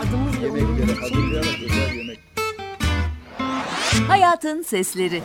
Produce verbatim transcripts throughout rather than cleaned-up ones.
Adımız bile Yemekleri hazırlayarak özel yemek. Hayatın Sesleri.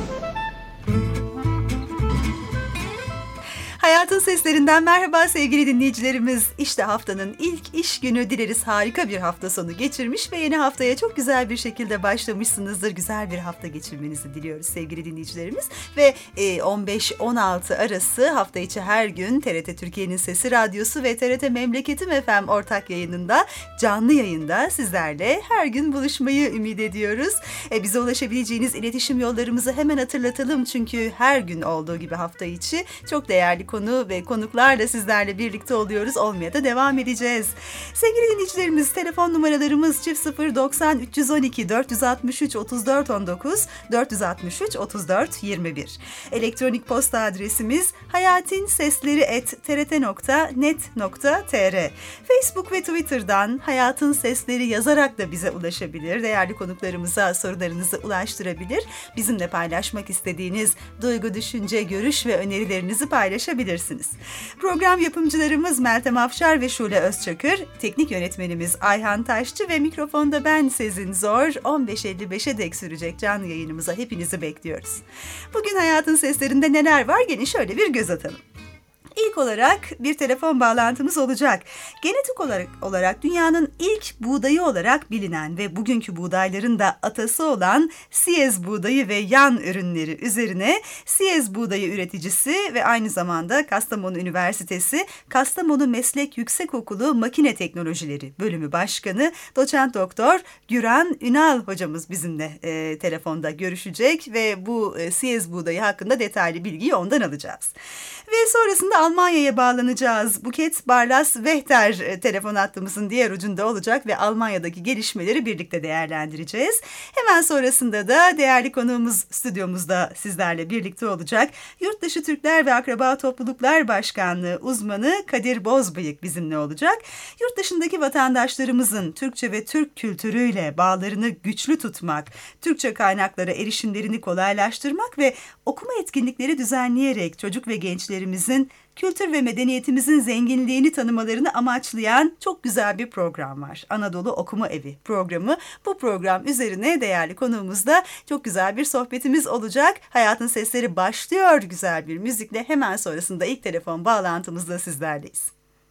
Hayatın Seslerinden merhaba sevgili dinleyicilerimiz. İşte haftanın ilk iş günü, dileriz harika bir hafta sonu geçirmiş ve yeni haftaya çok güzel bir şekilde başlamışsınızdır. Güzel bir hafta geçirmenizi diliyoruz sevgili dinleyicilerimiz. Ve on beş on altı arası hafta içi her gün T R T Türkiye'nin Sesi Radyosu ve T R T Memleketim F M ortak yayınında, canlı yayında sizlerle her gün buluşmayı ümit ediyoruz. E, bize ulaşabileceğiniz iletişim yollarımızı hemen hatırlatalım. Çünkü her gün olduğu gibi hafta içi çok değerli konu ve konuklarla sizlerle birlikte oluyoruz. Olmaya da devam edeceğiz. Sevgili dinleyicilerimiz, telefon numaralarımız çift sıfır doksan üç yüz on iki dört altı üç otuz dört on dokuz dört altı üç otuz dört yirmi bir. Elektronik posta adresimiz hayatinsesleri et t r t nokta net nokta t r. Facebook ve Twitter'dan Hayatın Sesleri yazarak da bize ulaşabilir. Değerli konuklarımıza sorularınızı ulaştırabilir. Bizimle paylaşmak istediğiniz duygu, düşünce, görüş ve önerilerinizi paylaşabilirsiniz. Program yapımcılarımız Meltem Afşar ve Şule Özçakır, teknik yönetmenimiz Ayhan Taşçı ve mikrofonda ben Sezin Zor. on beş elli beşe dek sürecek canlı yayınımıza hepinizi bekliyoruz. Bugün Hayatın Seslerinde neler var? Gelin şöyle bir göz atalım. İlk olarak bir telefon bağlantımız olacak. Genetik olarak, olarak dünyanın ilk buğdayı olarak bilinen ve bugünkü buğdayların da atası olan Siyez buğdayı ve yan ürünleri üzerine Siyez buğdayı üreticisi ve aynı zamanda Kastamonu Üniversitesi Kastamonu Meslek Yüksekokulu Makine Teknolojileri Bölümü Başkanı Doçent Doktor Güran Ünal hocamız bizimle e, telefonda görüşecek ve bu e, Siyez buğdayı hakkında detaylı bilgiyi ondan alacağız. Ve sonrasında Almanya'ya bağlanacağız. Buket Barlas-Vehter e, telefon hattımızın diğer ucunda olacak ve Almanya'daki gelişmeleri birlikte değerlendireceğiz. Hemen sonrasında da değerli konuğumuz stüdyomuzda sizlerle birlikte olacak. Yurtdışı Türkler ve Akraba Topluluklar Başkanlığı uzmanı Kadir Bozbıyık bizimle olacak. Yurt dışındaki vatandaşlarımızın Türkçe ve Türk kültürüyle bağlarını güçlü tutmak, Türkçe kaynaklara erişimlerini kolaylaştırmak ve okuma etkinlikleri düzenleyerek çocuk ve gençlerimizin kültür ve medeniyetimizin zenginliğini tanımalarını amaçlayan çok güzel bir program var. Anadolu Okuma Evi programı. Bu program üzerine değerli konuğumuzla çok güzel bir sohbetimiz olacak. Hayatın Sesleri başlıyor güzel bir müzikle. Hemen sonrasında ilk telefon bağlantımızda sizlerleyiz.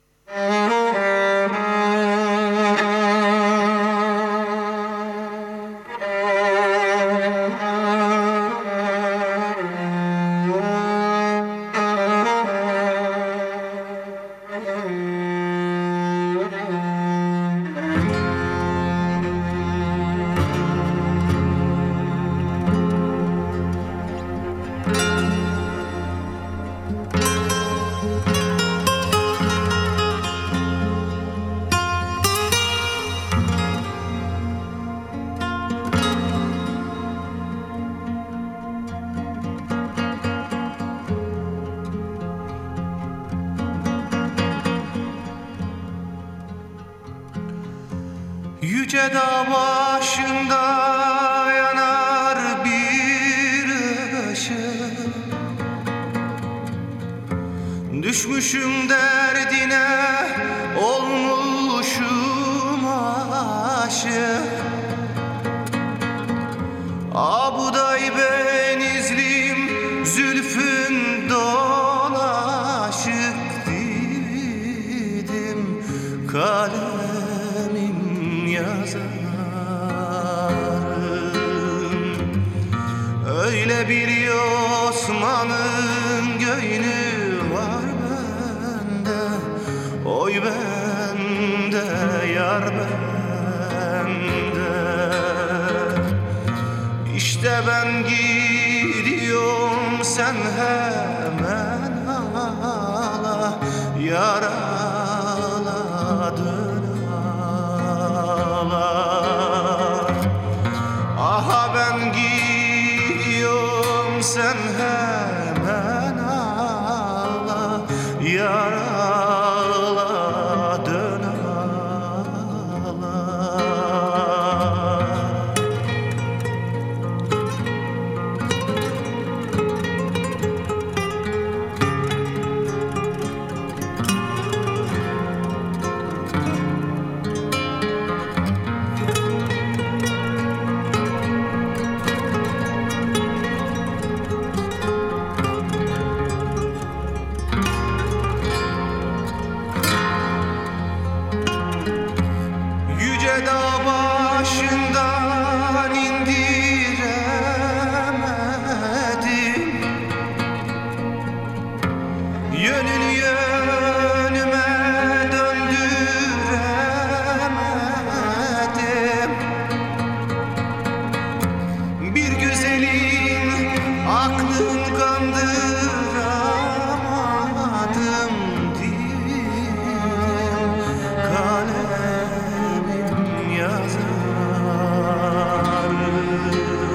Yüce dağ başında yanar bir ışık, düşmüşüm derdine, olmuşum aşık. Abuday benizlim, zülfün dolaşık, didim kalemim yazarım. Öyle bir Osman'ın göğünü var bende, oy bende, yar bende. İşte ben gidiyorum, sen hemen ağla, yaraladın ağla. Aha ben gidiyorum, sen hemen ağla, yaraladın ağla. elin, aklın kandıramadım dilim, kalemim yazarım.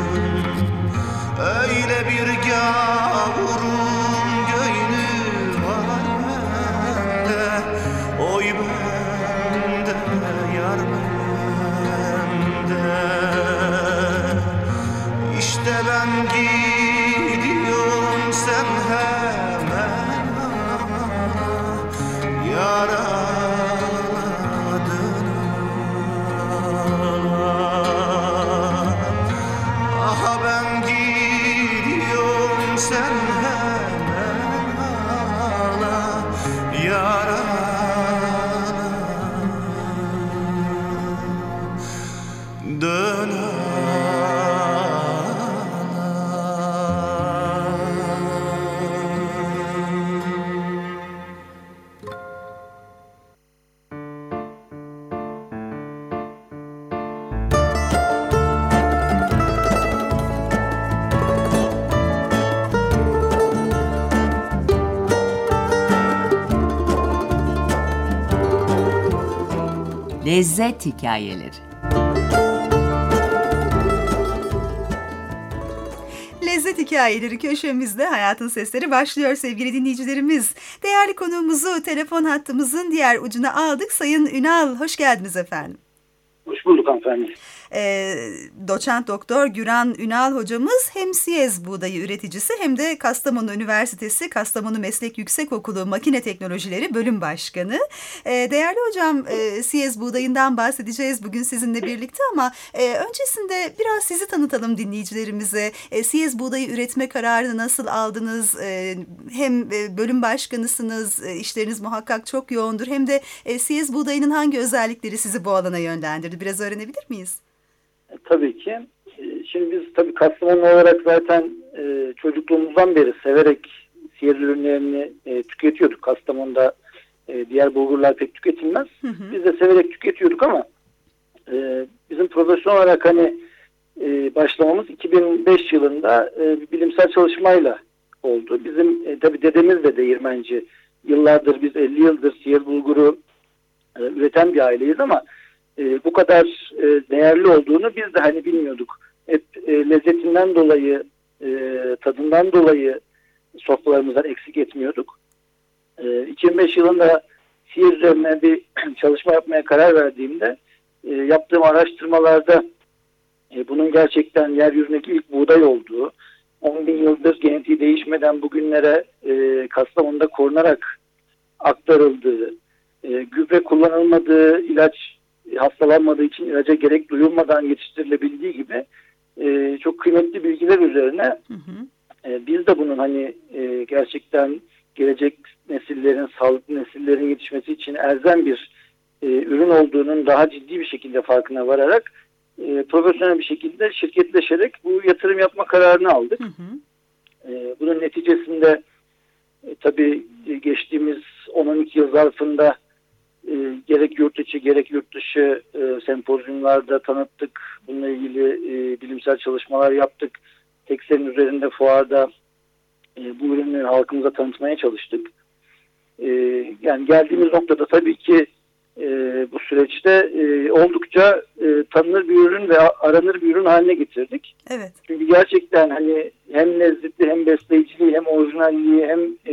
Öyle bir gavurun gönlü var bende, oy bende, yar bende. İşte ben gidiyorum, sen hemen yaraladın ağla. Aha ben gidiyorum, sen hemen ağla, yaraladın ağla. Lezzet hikayeleri. Lezzet hikayeleri köşemizde Hayatın Sesleri başlıyor sevgili dinleyicilerimiz. Değerli konuğumuzu telefon hattımızın diğer ucuna aldık. Sayın Ünal, hoş geldiniz efendim. Hoş bulduk hanımefendi. E, doçent doktor Güran Ünal hocamız hem Siyez buğdayı üreticisi hem de Kastamonu Üniversitesi Kastamonu Meslek Yüksekokulu Makine Teknolojileri Bölüm Başkanı. E, değerli hocam, e, Siyez buğdayından bahsedeceğiz bugün sizinle birlikte ama e, öncesinde biraz sizi tanıtalım dinleyicilerimize. E, Siyez buğdayı üretme kararını nasıl aldınız? E, hem e, bölüm başkanısınız, e, işleriniz muhakkak çok yoğundur, hem de e, Siyez buğdayının hangi özellikleri sizi bu alana yönlendirdi? Biraz öğrenebilir miyiz? E, tabii ki. E, şimdi biz tabii Kastamonu olarak zaten e, çocukluğumuzdan beri severek siyez ürünlerini e, tüketiyorduk. Kastamonu'da e, diğer bulgurlar pek tüketilmez. Hı hı. Biz de severek tüketiyorduk ama e, bizim profesyonel olarak hani e, başlamamız iki bin beş yılında e, bir bilimsel çalışmayla oldu. Bizim e, tabii dedemiz de değirmenci. Yıllardır biz elli yıldır siyez bulguru e, üreten bir aileyiz ama E, bu kadar e, değerli olduğunu biz de hani bilmiyorduk. Hep e, lezzetinden dolayı, e, tadından dolayı sofralarımızdan eksik etmiyorduk. E, iki bin beş yılında siyez üzerine bir çalışma yapmaya karar verdiğimde e, yaptığım araştırmalarda e, bunun gerçekten yeryüzündeki ilk buğday olduğu, on bin yıldır genetiği değişmeden bugünlere e, Kastamonu'da korunarak aktarıldığı, e, gübre kullanılmadığı, ilaç hastalanmadığı için ilaca gerek duyulmadan yetiştirilebildiği gibi e, çok kıymetli bilgiler üzerine hı hı. E, biz de bunun hani e, gerçekten gelecek nesillerin, sağlıklı nesillerin yetişmesi için elzem bir e, ürün olduğunun daha ciddi bir şekilde farkına vararak e, profesyonel bir şekilde şirketleşerek bu yatırım yapma kararını aldık. Hı hı. E, bunun neticesinde e, tabii geçtiğimiz on on iki yıl zarfında E, gerek yurt içi gerek yurt dışı e, sempozyumlarda tanıttık. Bununla ilgili e, bilimsel çalışmalar yaptık. Teksel'in üzerinde fuarda e, bu ürünü halkımıza tanıtmaya çalıştık. E, yani geldiğimiz noktada tabii ki e, bu süreçte e, oldukça e, tanınır bir ürün ve aranır bir ürün haline getirdik. Evet. Çünkü gerçekten hani hem lezzetli hem besleyiciliği hem orijinalliği hem e,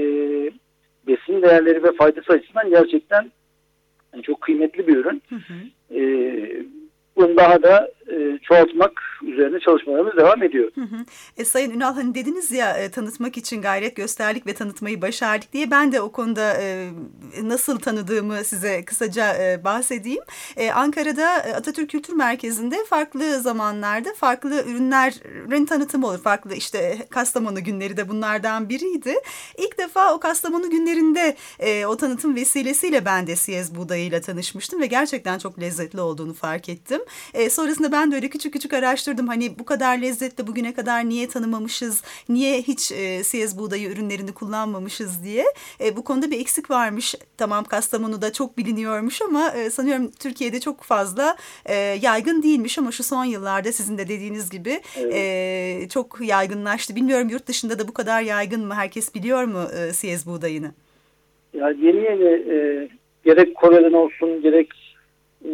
besin değerleri ve faydası açısından gerçekten yani çok kıymetli bir ürün. Hı hı. Ee, bunu daha da e, çoğaltmak üzerine çalışmalarımız devam ediyor. Hı hı. E, Sayın Ünal, hani dediniz ya e, tanıtmak için gayret gösterdik ve tanıtmayı başardık diye, ben de o konuda e, nasıl tanıdığımı size kısaca e, bahsedeyim. E, Ankara'da Atatürk Kültür Merkezi'nde farklı zamanlarda farklı ürünlerin tanıtımı olur. Farklı işte Kastamonu günleri de bunlardan biriydi. İlk defa o Kastamonu günlerinde e, o tanıtım vesilesiyle ben de siyez buğdayıyla tanışmıştım ve gerçekten çok lezzetli olduğunu fark ettim. E, sonrasında ben de öyle küçük küçük araştırdım. Hani bu kadar lezzetle bugüne kadar niye tanımamışız, niye hiç e, siyez buğdayı ürünlerini kullanmamışız diye. E, bu konuda bir eksik varmış. Tamam, Kastamonu'da çok biliniyormuş ama e, sanıyorum Türkiye'de çok fazla e, yaygın değilmiş ama şu son yıllarda sizin de dediğiniz gibi Evet. e, çok yaygınlaştı. Bilmiyorum yurt dışında da bu kadar yaygın mı? Herkes biliyor mu e, siyez buğdayını? Ya yeni yeni e, gerek Kore'den olsun gerek e,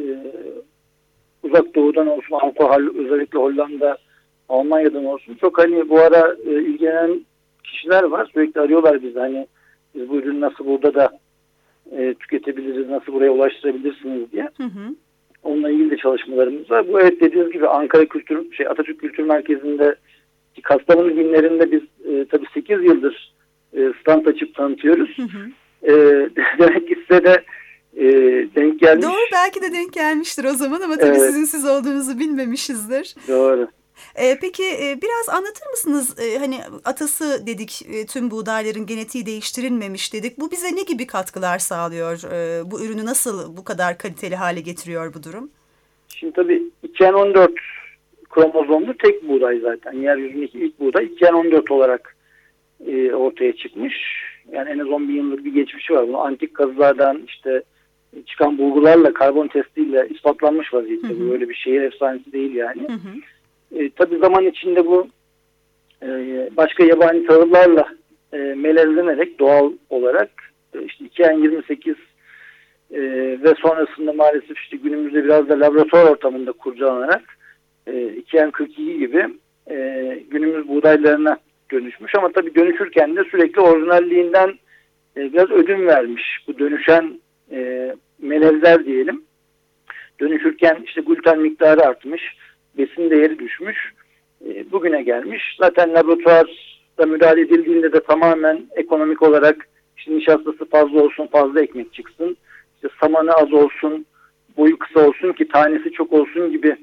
Uzak Doğu'dan olsun, Avrupa, özellikle Hollanda, Almanya'dan olsun çok hani bu ara e, ilgilenen kişiler var. Sürekli arıyorlar bizi, hani biz bu ürünü nasıl burada da e, tüketebiliriz, nasıl buraya ulaştırabilirsiniz diye. Hı hı. Onunla ilgili de çalışmalarımız var. Bu, evet, dediğiniz gibi Ankara Kültür şey Atatürk Kültür Merkezi'nde Kastamonu günlerinde biz e, tabii sekiz yıldır e, stand açıp tanıtıyoruz. Hı hı. E, demek ki size de e, denk gelmiş. Doğru, belki de denk gelmiştir o zaman ama tabii Evet. sizin siz olduğunuzu bilmemişizdir. Doğru. Ee, peki e, biraz anlatır mısınız? Ee, hani atası dedik, e, tüm buğdayların genetiği değiştirilmemiş dedik. Bu bize ne gibi katkılar sağlıyor? Ee, bu ürünü nasıl bu kadar kaliteli hale getiriyor bu durum? Şimdi tabii iki N on dört kromozomlu tek buğday zaten. Yeryüzündeki ilk buğday iki N on dört olarak e, ortaya çıkmış. Yani en az on bin yıllık bir geçmişi var. Bunu antik kazılardan işte çıkan bulgularla, karbon testiyle ispatlanmış vaziyette. Hı hı. Böyle bir şehir efsanesi değil yani. Hı hı. E, tabii zaman içinde bu e, başka yabani tahıllarla e, melezlenerek doğal olarak e, işte iki N yirmi sekiz e, ve sonrasında maalesef işte günümüzde biraz da laboratuvar ortamında kurcalanarak e, iki N kırk iki gibi e, günümüz buğdaylarına dönüşmüş. Ama tabii dönüşürken de sürekli orijinalliğinden e, biraz ödün vermiş. Bu dönüşen e, melezler diyelim. Dönüşürken işte gluten miktarı artmış, besin değeri düşmüş, e, bugüne gelmiş. Zaten laboratuvarda müdahale edildiğinde de tamamen ekonomik olarak işte nişastası fazla olsun, fazla ekmek çıksın, işte samanı az olsun, boyu kısa olsun ki tanesi çok olsun gibi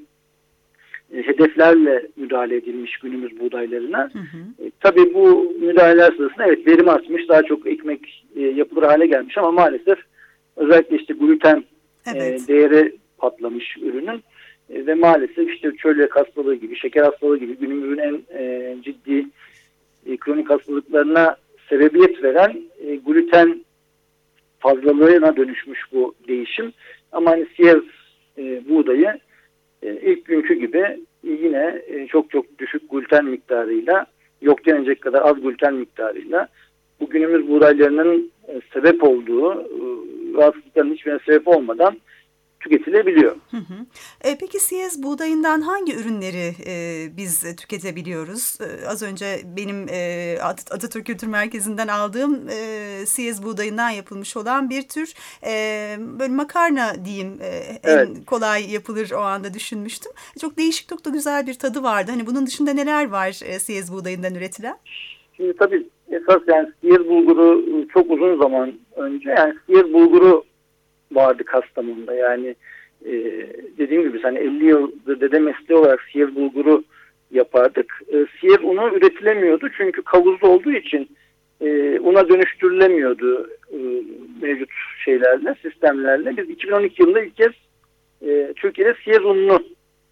e, hedeflerle müdahale edilmiş günümüz buğdaylarına. Hı hı. E, tabii bu müdahaleler sırasında evet verim artmış, daha çok ekmek e, yapılır hale gelmiş ama maalesef özellikle işte gluten Evet. e, değeri patlamış ürünün. Ve maalesef işte çölyak hastalığı gibi, şeker hastalığı gibi günümüzün en e, ciddi e, kronik hastalıklarına sebebiyet veren e, gluten fazlalığına dönüşmüş bu değişim. Ama hani siyez e, buğdayı e, ilk günkü gibi yine e, çok çok düşük gluten miktarıyla, yok denecek kadar az gluten miktarıyla bu günümüz buğdaylarının e, sebep olduğu e, rahatsızlıkların hiçbirine sebep olmadan tüketilebiliyor. Hı hı. E, peki siyez buğdayından hangi ürünleri e, biz tüketebiliyoruz? E, az önce benim e, At- Atatürk Kültür Merkezi'nden aldığım e, siyez buğdayından yapılmış olan bir tür e, böyle makarna diyeyim, e, Evet. en kolay yapılır o anda düşünmüştüm. Çok değişik, çok da güzel bir tadı vardı. Hani bunun dışında neler var e, siyez buğdayından üretilen? Şimdi tabii esas yani siyez bulguru çok uzun zaman önce yani siyez bulguru vardı Kastamonu'da. Yani e, dediğim gibi hani elli yıldır dede mesleği olarak siyez bulguru yapardık. E, siyez unu üretilemiyordu çünkü kavuzlu olduğu için e, una dönüştürülemiyordu e, mevcut şeylerle, sistemlerle. Biz iki bin on iki yılında ilk kez e, Türkiye'de siyez ununu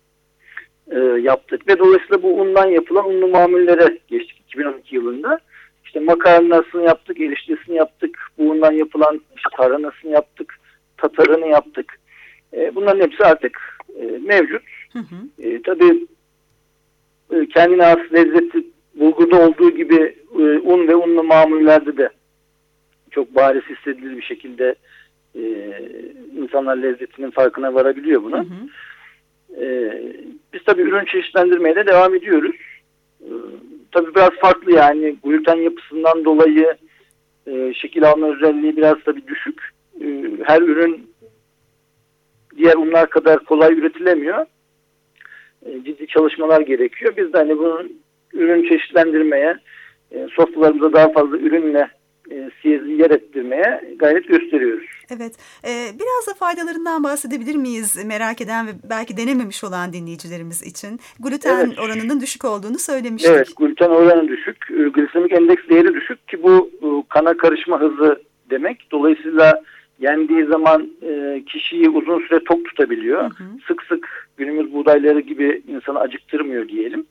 e, yaptık ve dolayısıyla bu undan yapılan unlu mamullere geçtik iki bin on iki yılında. İşte makarnasını yaptık, eriştesini yaptık, bu undan yapılan işte tarhanasını yaptık, tatarını yaptık. E, bunların hepsi artık e, mevcut. Hı hı. E, tabii e, kendine has lezzeti bulgurda olduğu gibi e, un ve unlu mamullerde de çok bariz hissedilir bir şekilde e, insanlar lezzetinin farkına varabiliyor buna. Hı hı. E, biz tabii ürün çeşitlendirmeye de devam ediyoruz. E, tabii biraz farklı yani gluten yapısından dolayı e, şekil alma özelliği biraz tabii düşük. E, her ürün diğer unlar kadar kolay üretilemiyor. E, ciddi çalışmalar gerekiyor. Biz de hani bunun ürün çeşitlendirmeye, e, sofralarımıza daha fazla ürünle e, siyezi yer ettirmeye gayret gösteriyoruz. Evet. Ee, biraz da faydalarından bahsedebilir miyiz? Merak eden ve belki denememiş olan dinleyicilerimiz için. Gluten evet. oranının düşük olduğunu söylemiştik. Evet, gluten oranı düşük. Glisemik endeks değeri düşük ki bu kana karışma hızı demek. Dolayısıyla yendiği zaman e, kişiyi uzun süre tok tutabiliyor. Hı hı. Sık sık günümüz buğdayları gibi insanı acıktırmıyor diyelim.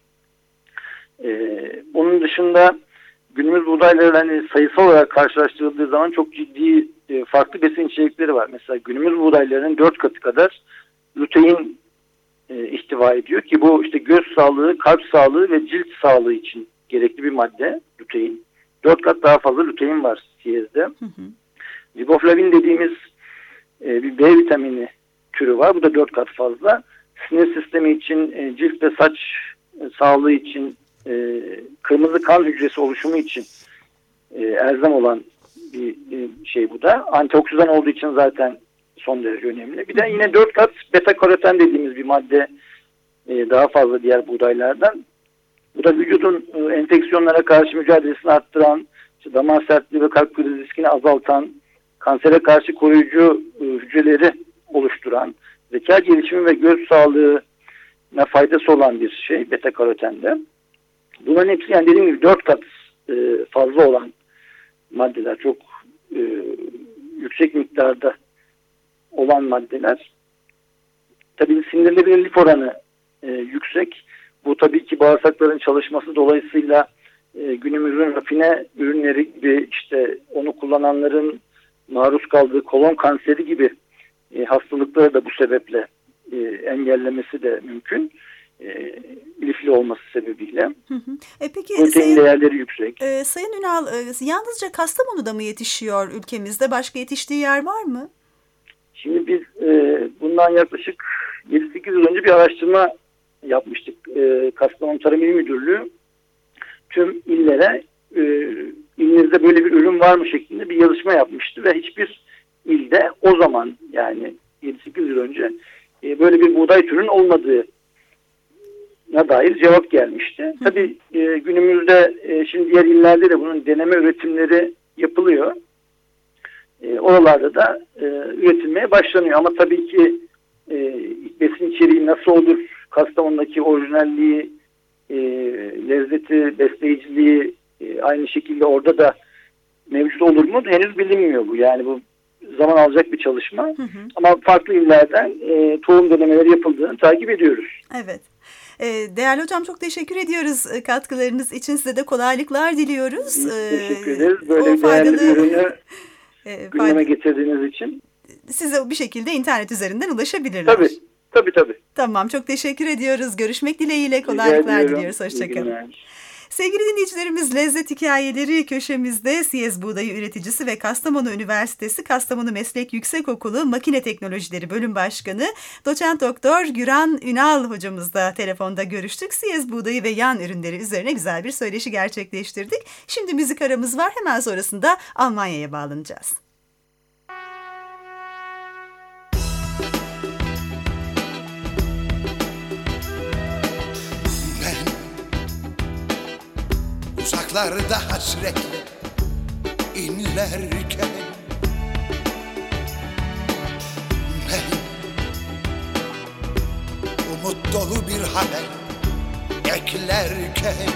Ee, onun dışında günümüz buğdayları hani sayısal olarak karşılaştırıldığı zaman çok ciddi e, farklı besin içerikleri var. Mesela günümüz buğdaylarının dört katı kadar lutein e, ihtiva ediyor ki bu işte göz sağlığı, kalp sağlığı ve cilt sağlığı için gerekli bir madde lutein. Dört kat daha fazla lutein var siyezde. Riboflavin dediğimiz e, bir B vitamini türü var. Bu da dört kat fazla. Sinir sistemi için, e, cilt ve saç e, sağlığı için, e, kırmızı kan hücresi oluşumu için e, elzem olan bir e, şey bu da. Antioksidan olduğu için zaten son derece önemli. Bir de yine dört kat beta karoten dediğimiz bir madde e, daha fazla diğer buğdaylardan. Bu da vücudun e, enfeksiyonlara karşı mücadelesini arttıran, işte damar sertliği ve kalp krizi riskini azaltan, kansere karşı koruyucu e, hücreleri oluşturan, zeka gelişimi ve göz sağlığına faydası olan bir şey beta karotende. Bunların hepsi yani dediğim gibi dört kat e, fazla olan maddeler, çok e, yüksek miktarda olan maddeler. Tabii sindirilirlik lif oranı e, yüksek. Bu tabii ki bağırsakların çalışması dolayısıyla e, günümüzün rafine ürünleri gibi işte onu kullananların maruz kaldığı kolon kanseri gibi e, hastalıkları da bu sebeple e, engellemesi de mümkün. E, lifli olması sebebiyle. Hı hı. E peki protein sayın, değerleri yüksek. E, Sayın Ünal, e, yalnızca Kastamonu'da mı yetişiyor ülkemizde? Başka yetiştiği yer var mı? Şimdi biz e, bundan yaklaşık yedi sekiz yıl önce bir araştırma yapmıştık. E, Kastamonu Tarım İl Müdürlüğü tüm illere e, ilinizde böyle bir ürün var mı şeklinde bir yazışma yapmıştı ve hiçbir ilde o zaman yani yedi sekiz yıl önce e, böyle bir buğday türünün olmadığı na dair cevap gelmişti. Hı. Tabii e, günümüzde e, şimdi diğer illerde de bunun deneme üretimleri yapılıyor. E, oralarda da e, üretilmeye başlanıyor. Ama tabii ki e, besin içeriği nasıl olur, Kastamonu'daki orijinalliği, e, lezzeti, besleyiciliği e, aynı şekilde orada da mevcut olur mu? Henüz bilinmiyor bu. Yani bu zaman alacak bir çalışma. Hı hı. Ama farklı illerden e, tohum denemeleri yapıldığını takip ediyoruz. Evet. Değerli hocam çok teşekkür ediyoruz katkılarınız için. Size de kolaylıklar diliyoruz. Teşekkür ederiz. Böyle o faydalı değerli ürünü gündeme getirdiğiniz için. Size bir şekilde internet üzerinden ulaşabilirler. Tabii. Tabii tabii. Tamam, çok teşekkür ediyoruz. Görüşmek dileğiyle, kolaylıklar diliyoruz. Hoşçakalın. Sevgili dinleyicilerimiz, Lezzet Hikayeleri köşemizde Siyez Buğdayı üreticisi ve Kastamonu Üniversitesi Kastamonu Meslek Yüksekokulu Makine Teknolojileri Bölüm Başkanı Doçent Doktor Güran Ünal hocamızla telefonda görüştük. Siyez Buğdayı ve yan ürünleri üzerine güzel bir söyleşi gerçekleştirdik. Şimdi müzik aramız var. Hemen sonrasında Almanya'ya bağlanacağız. Uzaklarda hasretle inlerken ben umut dolu bir haber beklerken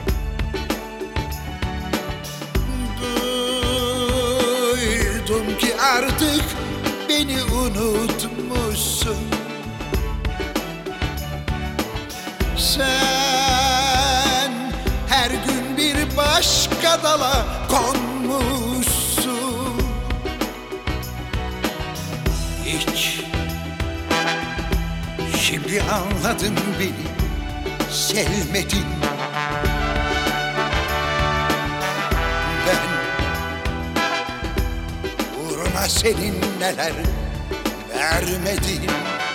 duydum ki artık beni unutmuşsun. Sen her gün bir başka dala konmuşsun. Hiç şimdi anladın beni, sevmedin. Ben uğruna senin neler vermedim.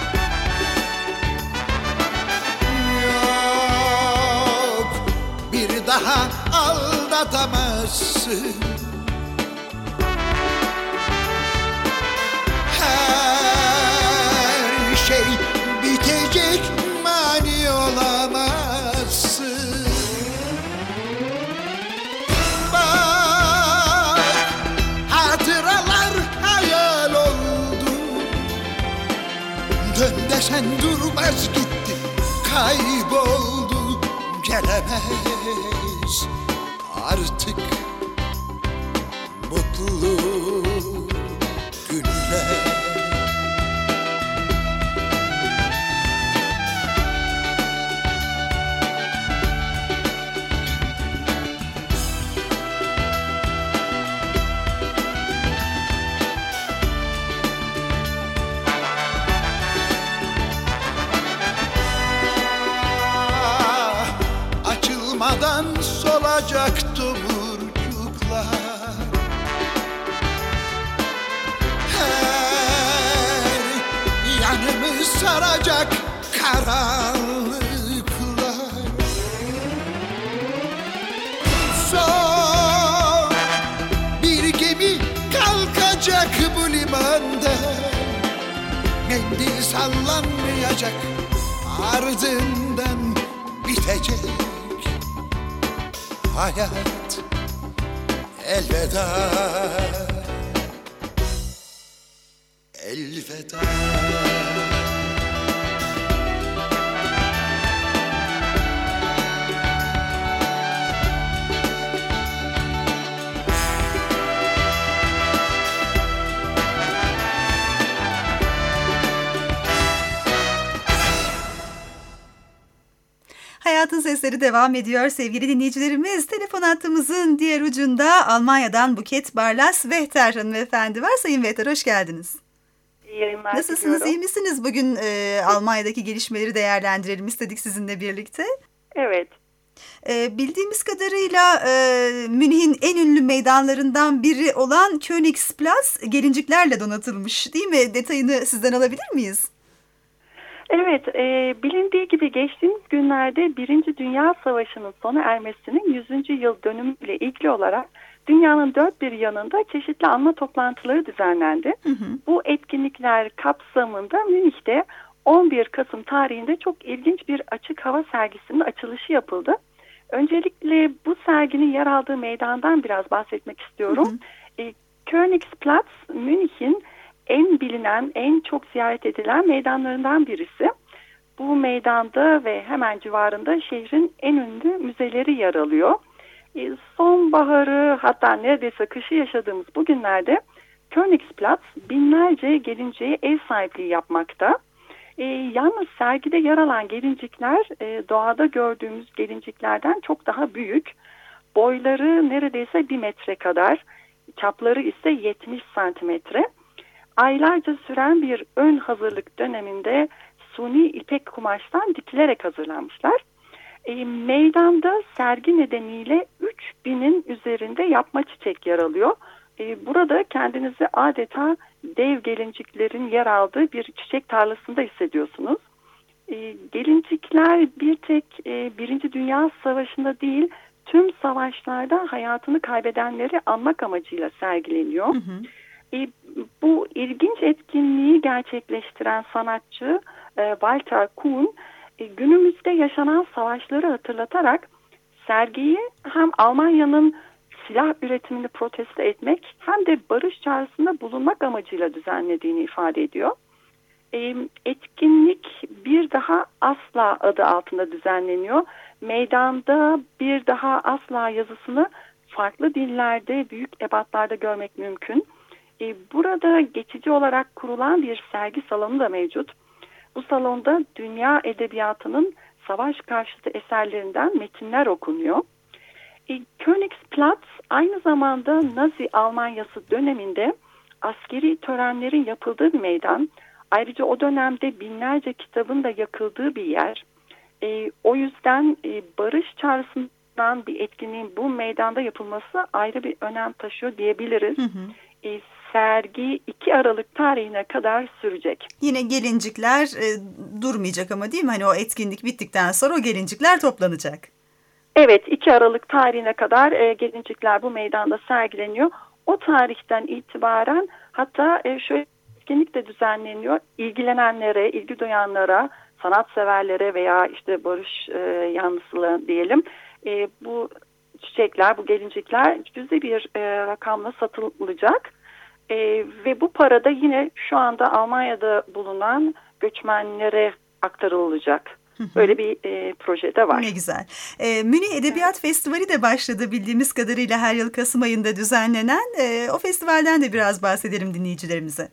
Daha aldatamazsın. Her şey bitecek, mani olamazsın. Bak, hatıralar hayal oldu. Dön desen durmaz gitti, kayboldu, gelemez artık mutlu günler. solacak tomurcuklar. Her yanımı saracak karanlıklar. Son bir gemi kalkacak bu limanda. Mendil sallanmayacak, ardından bitecek hayat. Elveda, elveda. Hayatın Sesleri devam ediyor sevgili dinleyicilerimiz. Telefon hattımızın diğer ucunda Almanya'dan Buket Barlas-Vehter hanımefendi var. Sayın Vehter, hoş geldiniz. İyi yayınlar Nasılsınız, diliyorum. iyi misiniz? Bugün e, Almanya'daki gelişmeleri değerlendirelim istedik sizinle birlikte. Evet. E, bildiğimiz kadarıyla e, Münih'in en ünlü meydanlarından biri olan Königsplatz gelinciklerle donatılmış, değil mi? Detayını sizden alabilir miyiz? Evet, e, bilindiği gibi geçtiğimiz günlerde Birinci Dünya Savaşı'nın sona ermesinin yüzüncü yıl dönümüyle ilgili olarak dünyanın dört bir yanında çeşitli anma toplantıları düzenlendi. Hı hı. Bu etkinlikler kapsamında Münih'te on bir Kasım tarihinde çok ilginç bir açık hava sergisinin açılışı yapıldı. Öncelikle bu serginin yer aldığı meydandan biraz bahsetmek istiyorum. Hı hı. E, Königsplatz, Münih'in en bilinen, en çok ziyaret edilen meydanlarından birisi. Bu meydanda ve hemen civarında şehrin en ünlü müzeleri yer alıyor. E, sonbaharı, hatta neredeyse kışı yaşadığımız bu günlerde Königsplatz binlerce gelinciye ev sahipliği yapmakta. E, yalnız sergide yer alan gelincikler e, doğada gördüğümüz gelinciklerden çok daha büyük. Boyları neredeyse bir metre kadar, çapları ise yetmiş santimetre. Aylarca süren bir ön hazırlık döneminde suni ipek kumaştan dikilerek hazırlanmışlar. E, meydanda sergi nedeniyle üç binin üzerinde yapma çiçek yer alıyor. E, burada kendinizi adeta dev gelinciklerin yer aldığı bir çiçek tarlasında hissediyorsunuz. E, gelincikler bir tek e, Birinci Dünya Savaşı'nda değil, tüm savaşlarda hayatını kaybedenleri anmak amacıyla sergileniyor. Hı hı. E, bu ilginç etkinliği gerçekleştiren sanatçı e, Walter Kuhn e, günümüzde yaşanan savaşları hatırlatarak sergiyi hem Almanya'nın silah üretimini protesto etmek hem de barış çağrısında bulunmak amacıyla düzenlediğini ifade ediyor. E, etkinlik Bir Daha Asla adı altında düzenleniyor. Meydanda Bir Daha Asla yazısını farklı dillerde, büyük ebatlarda görmek mümkün. Burada geçici olarak kurulan bir sergi salonu da mevcut. Bu salonda dünya edebiyatının savaş karşıtı eserlerinden metinler okunuyor. E, Königsplatz aynı zamanda Nazi Almanyası döneminde askeri törenlerin yapıldığı bir meydan. Ayrıca o dönemde binlerce kitabın da yakıldığı bir yer. E, o yüzden e, barış çağrısından bir etkinliğin bu meydanda yapılması ayrı bir önem taşıyor diyebiliriz. Hı hı. E, sergi iki Aralık tarihine kadar sürecek. Yine gelincikler e, durmayacak ama, değil mi? Hani o etkinlik bittikten sonra o gelincikler toplanacak. Evet, iki Aralık tarihine kadar e, gelincikler bu meydanda sergileniyor. O tarihten itibaren hatta e, şöyle etkinlik de düzenleniyor. İlgilenenlere, ilgi duyanlara, sanatseverlere veya işte barış e, yanlısı diyelim e, bu çiçekler, bu gelincikler cüzi bir e, rakamla satılacak. E, ve bu para da yine şu anda Almanya'da bulunan göçmenlere aktarılacak. Böyle bir e, proje de var. Ne güzel. E, Münih Edebiyat Festivali de başladı bildiğimiz kadarıyla, her yıl Kasım ayında düzenlenen. E, o festivalden de biraz bahsedelim dinleyicilerimize.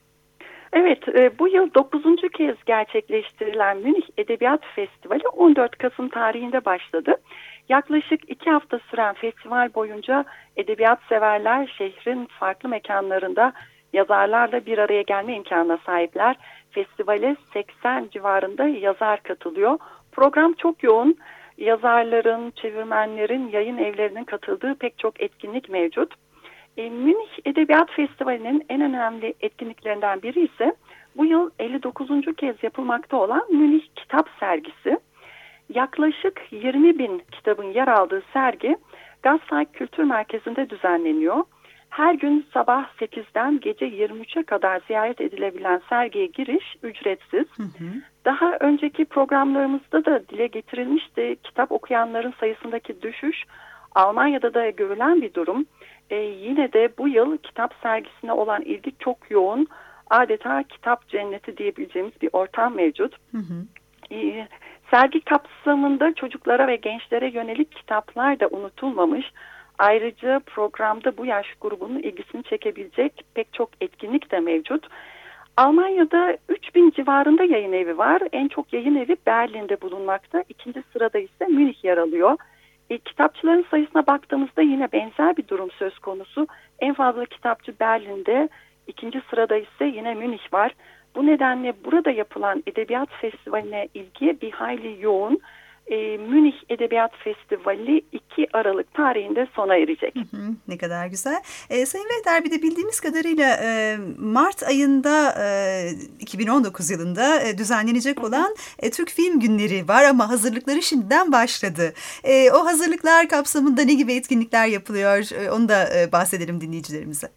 Evet, e, bu yıl dokuzuncu kez gerçekleştirilen Münih Edebiyat Festivali on dört Kasım tarihinde başladı. Yaklaşık iki hafta süren festival boyunca edebiyat severler şehrin farklı mekanlarında yazarlarla bir araya gelme imkanına sahipler. Festivale seksen civarında yazar katılıyor. Program çok yoğun. Yazarların, çevirmenlerin, yayın evlerinin katıldığı pek çok etkinlik mevcut. E, Münih Edebiyat Festivali'nin en önemli etkinliklerinden biri ise bu yıl elli dokuzuncu kez yapılmakta olan Münih Kitap Sergisi. Yaklaşık yirmi bin kitabın yer aldığı sergi Gasteig Kültür Merkezi'nde düzenleniyor. Her gün sabah sekizden gece yirmi üçe kadar ziyaret edilebilen sergiye giriş ücretsiz. Hı hı. Daha önceki programlarımızda da dile getirilmişti. Kitap okuyanların sayısındaki düşüş Almanya'da da görülen bir durum. Ee, yine de bu yıl kitap sergisine olan ilgi çok yoğun. Adeta kitap cenneti diyebileceğimiz bir ortam mevcut. Hı hı. Ee, sergi kapsamında çocuklara ve gençlere yönelik kitaplar da unutulmamış. Ayrıca programda bu yaş grubunun ilgisini çekebilecek pek çok etkinlik de mevcut. Almanya'da üç bin civarında yayın evi var. En çok yayın evi Berlin'de bulunmakta. İkinci sırada ise Münih yer alıyor. E, kitapçıların sayısına baktığımızda yine benzer bir durum söz konusu. En fazla kitapçı Berlin'de, ikinci sırada ise yine Münih var. Bu nedenle burada yapılan edebiyat festivaline ilgi bir hayli yoğun. E, Münih Edebiyat Festivali iki Aralık tarihinde sona erecek. Hı hı, ne kadar güzel. E, Sayın Vehter, bir de bildiğimiz kadarıyla e, Mart ayında e, iki bin on dokuz yılında e, düzenlenecek olan e, Türk Film Günleri var ama hazırlıkları şimdiden başladı. E, o hazırlıklar kapsamında ne gibi etkinlikler yapılıyor? E, onu da e, bahsedelim dinleyicilerimize.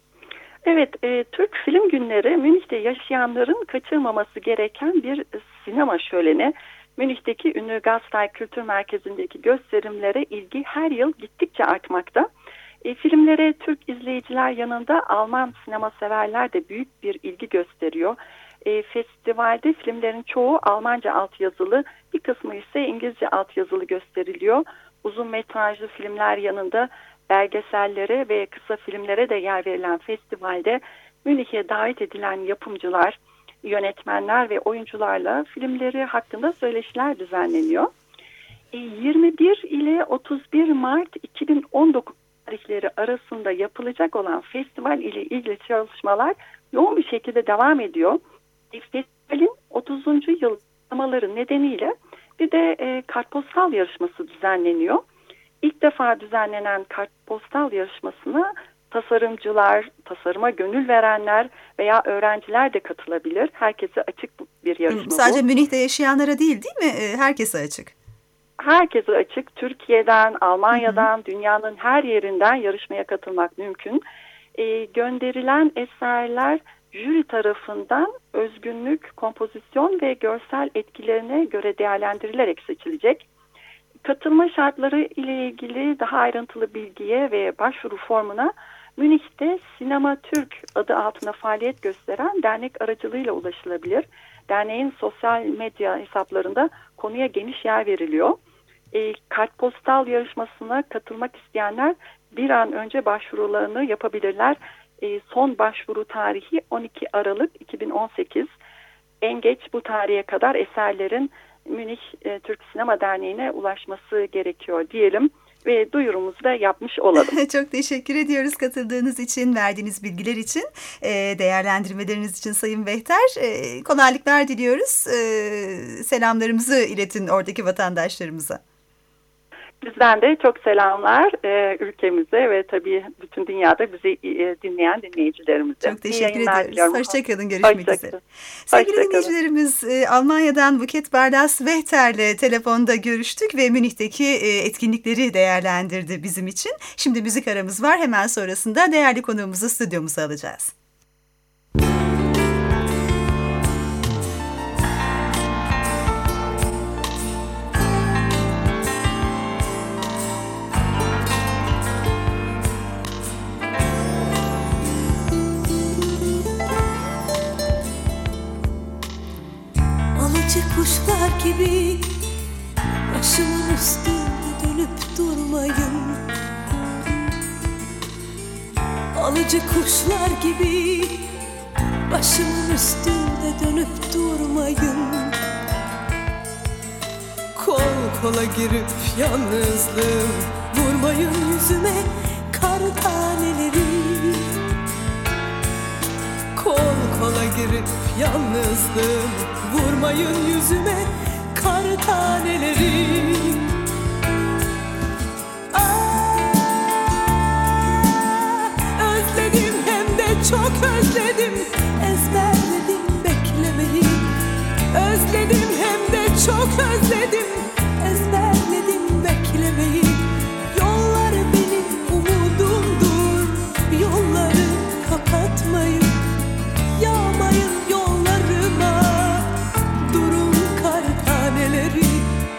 Evet, e, Türk Film Günleri Münih'te yaşayanların kaçırmaması gereken bir sinema şöleni. Münih'teki ünlü Gasteig Kültür Merkezi'ndeki gösterimlere ilgi her yıl gittikçe artmakta. E, filmlere Türk izleyiciler yanında Alman sinema severler de büyük bir ilgi gösteriyor. E, festivalde filmlerin çoğu Almanca altyazılı, bir kısmı ise İngilizce altyazılı gösteriliyor. Uzun metrajlı filmler yanında belgesellere ve kısa filmlere de yer verilen festivalde Münih'e davet edilen yapımcılar, yönetmenler ve oyuncularla filmleri hakkında söyleşiler düzenleniyor. yirmi bir ile otuz bir Mart iki bin on dokuz tarihleri arasında yapılacak olan festival ile ilgili çalışmalar yoğun bir şekilde devam ediyor. Festivalin otuzuncu yıl kutlamaları nedeniyle bir de e, kartpostal yarışması düzenleniyor. İlk defa düzenlenen kartpostal yarışmasına tasarımcılar, tasarıma gönül verenler veya öğrenciler de katılabilir. Herkese açık bir yarışma bu. Sadece Münih'te yaşayanlara değil değil mi? Herkese açık. Herkese açık. Türkiye'den, Almanya'dan, hı hı. dünyanın her yerinden yarışmaya katılmak mümkün. Ee, gönderilen eserler jüri tarafından özgünlük, kompozisyon ve görsel etkilerine göre değerlendirilerek seçilecek. Katılma şartları ile ilgili daha ayrıntılı bilgiye ve başvuru formuna Münih'te Sinema Türk adı altında faaliyet gösteren dernek aracılığıyla ulaşılabilir. Derneğin sosyal medya hesaplarında konuya geniş yer veriliyor. E, kartpostal yarışmasına katılmak isteyenler bir an önce başvurularını yapabilirler. E, son başvuru tarihi on iki Aralık iki bin on sekiz. En geç bu tarihe kadar eserlerin Münih e, Türk Sinema Derneği'ne ulaşması gerekiyor diyelim ve duyurumuzu da yapmış olalım. Çok teşekkür ediyoruz katıldığınız için, verdiğiniz bilgiler için, e, değerlendirmeleriniz için Sayın Vehter. E, kolaylıklar diliyoruz. E, selamlarımızı iletin oradaki vatandaşlarımıza. Bizden de çok selamlar e, ülkemize ve tabii bütün dünyada bizi e, dinleyen dinleyicilerimize. Çok teşekkür ediyoruz. Hoşçakalın, görüşmek Hoşça üzere. Sevgili Hoşça dinleyicilerimiz, e, Almanya'dan Buket Barlas Vehter'le telefonda görüştük ve Münih'teki e, etkinlikleri değerlendirdi bizim için. Şimdi müzik aramız var. Hemen sonrasında değerli konuğumuzu stüdyomuza alacağız. Kuşlar gibi başımın üstünde dönüp durmayın. Alıcı kuşlar gibi başımın üstünde dönüp durmayın. Kol kola girip yalnızlığım vurmayın yüzüme kar taneleri. Kol kola girip yalnızlığım vurmayın yüzüme kar taneleri. Özledim hem de çok özledim, ezberledim beklemeyi. Özledim hem de çok özledim, ezberledim beklemeyi. Yollar benim umudumdur, yolları kapatmayın. Yağmayın yollarıma, durun kar taneleri.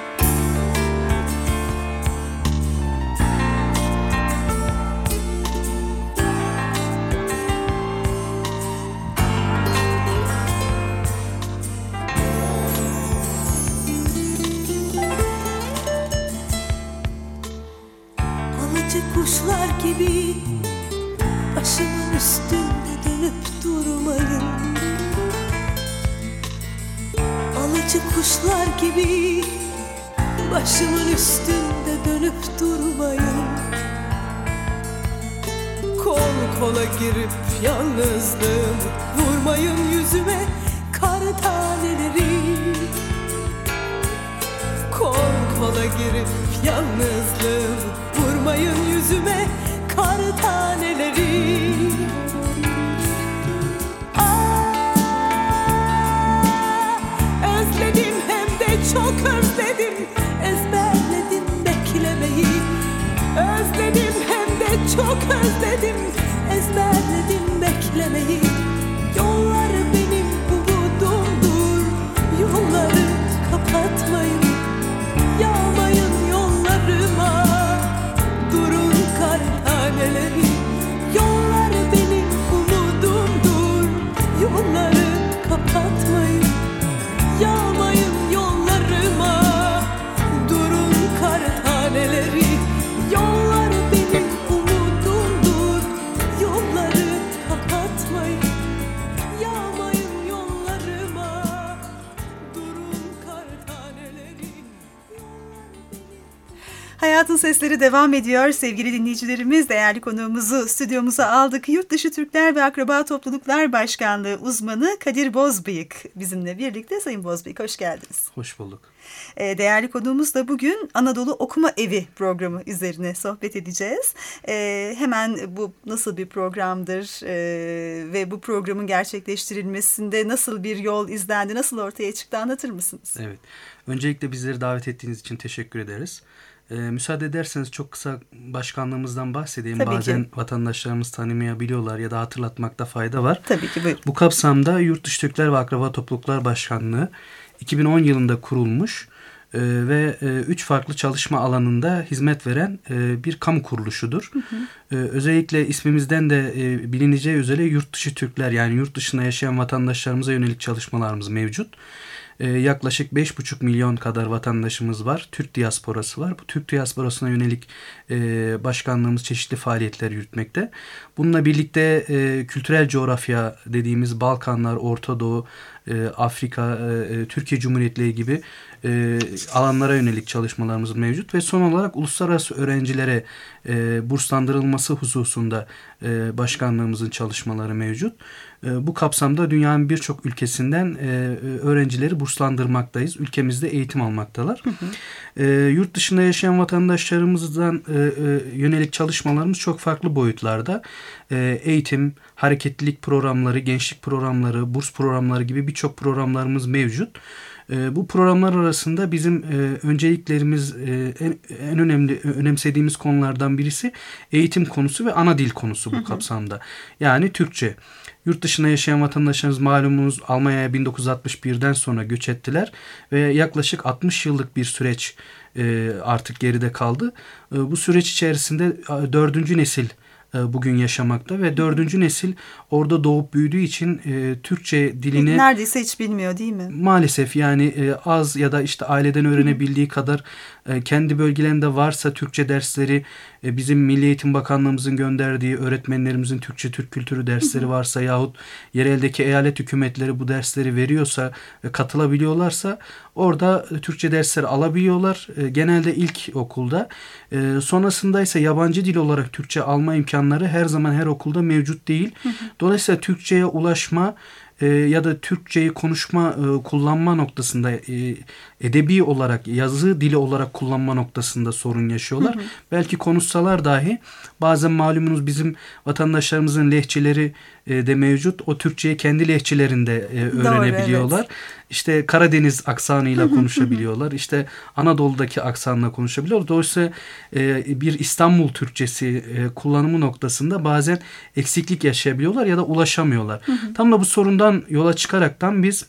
Kuşlar gibi başımın üstünde dönüp durmayın. Alıcı kuşlar gibi başımın üstünde dönüp durmayın. Kol kola girip yalnızlığım, vurmayın yüzüme kar taneleri. Kol kola girip yalnızlığım, vurmayın yüzüme kar taneleri. Aa, özledim hem de çok özledim, ezberledim beklemeyi. Özledim hem de çok özledim, ezberledim beklemeyi. Yollar benim umudumdur, yolları kapatmayın. Yağmayın yollarıma, durun kar taneleri. Yollar benim umudumdur, yolları kapatmayın. Yağmayın yollarıma, durun kar taneleri. Yollar benim umudumdur, yolları kapatmayın. Yağmayın yollarıma, durun kar taneleri. Hayatın Sesleri devam ediyor. Sevgili dinleyicilerimiz, değerli konuğumuzu stüdyomuza aldık. Yurtdışı Türkler ve Akraba Topluluklar Başkanlığı uzmanı Kadir Bozbıyık bizimle birlikte. Sayın Bozbıyık, hoş geldiniz. Hoş bulduk. Değerli konuğumuz da bugün Anadolu Okuma Evi programı üzerine sohbet edeceğiz. Ee, hemen bu nasıl bir programdır ee, ve bu programın gerçekleştirilmesinde nasıl bir yol izlendi, nasıl ortaya çıktı anlatır mısınız? Evet. Öncelikle bizleri davet ettiğiniz için teşekkür ederiz. Ee, müsaade ederseniz çok kısa başkanlığımızdan bahsedeyim. Tabii Bazen ki. vatandaşlarımız tanımayabiliyorlar ya da hatırlatmakta fayda var. Tabii ki, buyurun. Bu kapsamda Yurtdışı Türkler ve Akraba Topluluklar Başkanlığı iki bin on yılında kurulmuş e, ve e, üç farklı çalışma alanında hizmet veren e, bir kamu kuruluşudur. Hı hı. E, özellikle ismimizden de e, bilineceği üzere Yurtdışı Türkler, yani yurt dışında yaşayan vatandaşlarımıza yönelik çalışmalarımız mevcut. Ee, yaklaşık beş buçuk milyon kadar vatandaşımız var. Türk diasporası var. Bu Türk diasporasına yönelik e, başkanlığımız çeşitli faaliyetler yürütmekte. Bununla birlikte e, kültürel coğrafya dediğimiz Balkanlar, Orta Doğu, e, Afrika, e, Türkiye Cumhuriyetleri gibi e, alanlara yönelik çalışmalarımız mevcut. Ve son olarak uluslararası öğrencilere e, burslandırılması hususunda e, başkanlığımızın çalışmaları mevcut. E, bu kapsamda dünyanın birçok ülkesinden e, öğrencileri burslandırmaktayız. Ülkemizde eğitim almaktalar. Hı hı. E, yurt dışında yaşayan vatandaşlarımızdan e, e, yönelik çalışmalarımız çok farklı boyutlarda. E, eğitim, hareketlilik programları, gençlik programları, burs programları gibi birçok programlarımız mevcut. E, bu programlar arasında bizim e, önceliklerimiz, e, en, en önemli önemsediğimiz konulardan birisi eğitim konusu ve ana dil konusu bu hı hı. kapsamda. Yani Türkçe. Yurt dışında yaşayan vatandaşlarımız malumunuz Almanya'ya bin dokuz yüz altmış birden sonra göç ettiler ve yaklaşık altmış yıllık bir süreç e, artık geride kaldı. E, bu süreç içerisinde e, dördüncü nesil bugün yaşamakta ve dördüncü nesil orada doğup büyüdüğü için e, Türkçe dilini neredeyse hiç bilmiyor, değil mi? Maalesef yani e, az ya da işte aileden öğrenebildiği kadar e, kendi bölgelerinde varsa Türkçe dersleri, e, bizim Milli Eğitim Bakanlığımızın gönderdiği öğretmenlerimizin Türkçe Türk kültürü dersleri varsa yahut yereldeki eyalet hükümetleri bu dersleri veriyorsa ve katılabiliyorlarsa orada e, Türkçe dersleri alabiliyorlar. E, genelde ilk okulda. E, sonrasında ise yabancı dil olarak Türkçe alma imkanları her zaman her okulda mevcut değil. Hı hı. Dolayısıyla Türkçe'ye ulaşma e, ya da Türkçeyi konuşma, e, kullanma noktasında, e, edebi olarak, yazı dili olarak kullanma noktasında sorun yaşıyorlar. Hı hı. Belki konuşsalar dahi bazen malumunuz bizim vatandaşlarımızın lehçeleri e, de mevcut. O Türkçeyi kendi lehçelerinde e, öğrenebiliyorlar. Doğru, evet. İşte Karadeniz aksanıyla konuşabiliyorlar. İşte Anadolu'daki aksanla konuşabiliyorlar. Dolayısıyla e, bir İstanbul Türkçesi e, kullanımı noktasında bazen eksiklik yaşayabiliyorlar ya da ulaşamıyorlar. Hı hı. Tam da bu sorundan yola çıkaraktan biz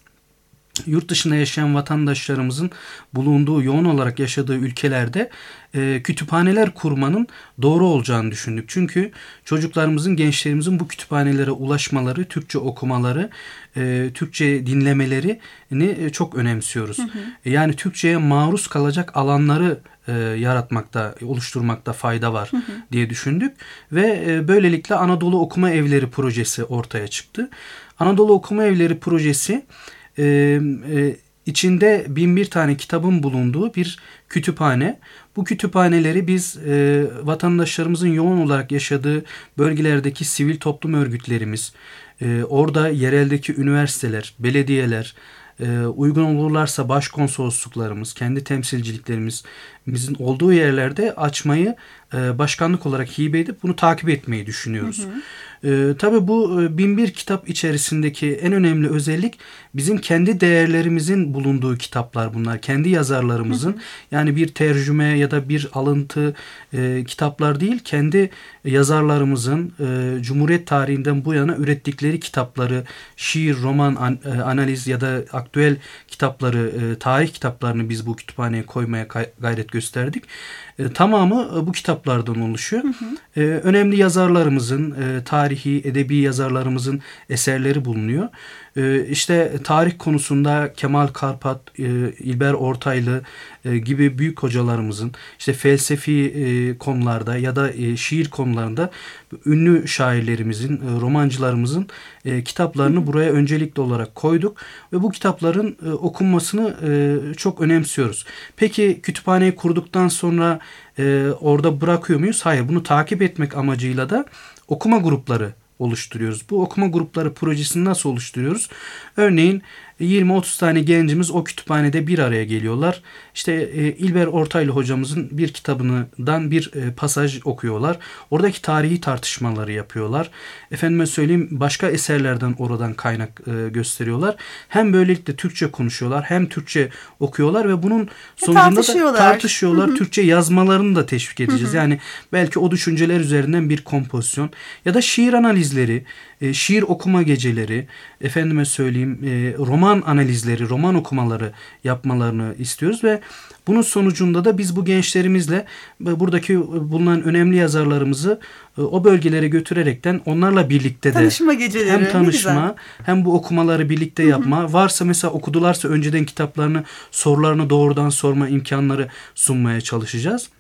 yurt dışında yaşayan vatandaşlarımızın bulunduğu, yoğun olarak yaşadığı ülkelerde e, kütüphaneler kurmanın doğru olacağını düşündük. Çünkü çocuklarımızın, gençlerimizin bu kütüphanelere ulaşmaları, Türkçe okumaları, e, Türkçe dinlemelerini e, çok önemsiyoruz. Hı hı. Yani Türkçe'ye maruz kalacak alanları e, yaratmakta, oluşturmakta fayda var, hı hı, diye düşündük. Ve e, böylelikle Anadolu Okuma Evleri projesi ortaya çıktı. Anadolu Okuma Evleri projesi Ee, e, içinde bin bir tane kitabın bulunduğu bir kütüphane. Bu kütüphaneleri biz e, vatandaşlarımızın yoğun olarak yaşadığı bölgelerdeki sivil toplum örgütlerimiz, e, orada yereldeki üniversiteler, belediyeler, e, uygun olurlarsa başkonsolosluklarımız, kendi temsilciliklerimizin olduğu yerlerde açmayı e, başkanlık olarak hibe edip bunu takip etmeyi düşünüyoruz. Hı hı. Ee, tabii bu bin bir kitap içerisindeki en önemli özellik bizim kendi değerlerimizin bulunduğu kitaplar bunlar. Kendi yazarlarımızın, hı hı, yani bir tercüme ya da bir alıntı e, kitaplar değil, kendi yazarlarımızın e, Cumhuriyet tarihinden bu yana ürettikleri kitapları, şiir, roman, an, e, analiz ya da aktüel kitapları, e, tarih kitaplarını biz bu kütüphaneye koymaya gayret gösterdik. E, tamamı e, bu kitaplardan oluşuyor. Hı hı. E, önemli yazarlarımızın, e, tarihi, edebi yazarlarımızın eserleri bulunuyor. E, işte tarih konusunda Kemal Karpat, e, İlber Ortaylı e, gibi büyük hocalarımızın, işte felsefi e, konularda ya da e, şiir konularında ünlü şairlerimizin, e, romancılarımızın e, kitaplarını, hı hı, buraya öncelikli olarak koyduk ve bu kitapların e, okunmasını e, çok önemsiyoruz. Peki kütüphaneyi kurduktan sonra e, orada bırakıyor muyuz? Hayır, bunu takip etmek amacıyla da okuma grupları oluşturuyoruz. Bu okuma grupları projesini nasıl oluşturuyoruz? Örneğin yirmi otuz tane gencimiz o kütüphanede bir araya geliyorlar. İşte e, İlber Ortaylı hocamızın bir kitabından bir e, pasaj okuyorlar. Oradaki tarihi tartışmaları yapıyorlar. Efendime söyleyeyim, başka eserlerden oradan kaynak e, gösteriyorlar. Hem böylelikle Türkçe konuşuyorlar, hem Türkçe okuyorlar ve bunun sonucunda tartışıyorlar. da tartışıyorlar. Hı hı. Türkçe yazmalarını da teşvik edeceğiz. Hı hı. Yani belki o düşünceler üzerinden bir kompozisyon ya da şiir analizleri, e, şiir okuma geceleri, efendime söyleyeyim e, roman analizleri, roman okumaları yapmalarını istiyoruz ve bunun sonucunda da biz bu gençlerimizle buradaki bulunan önemli yazarlarımızı o bölgelere götürerekten onlarla birlikte de tanışma geceleri, hem tanışma hem bu okumaları birlikte yapma, hı hı, varsa mesela okudularsa önceden kitaplarını, sorularını doğrudan sorma imkanları sunmaya çalışacağız.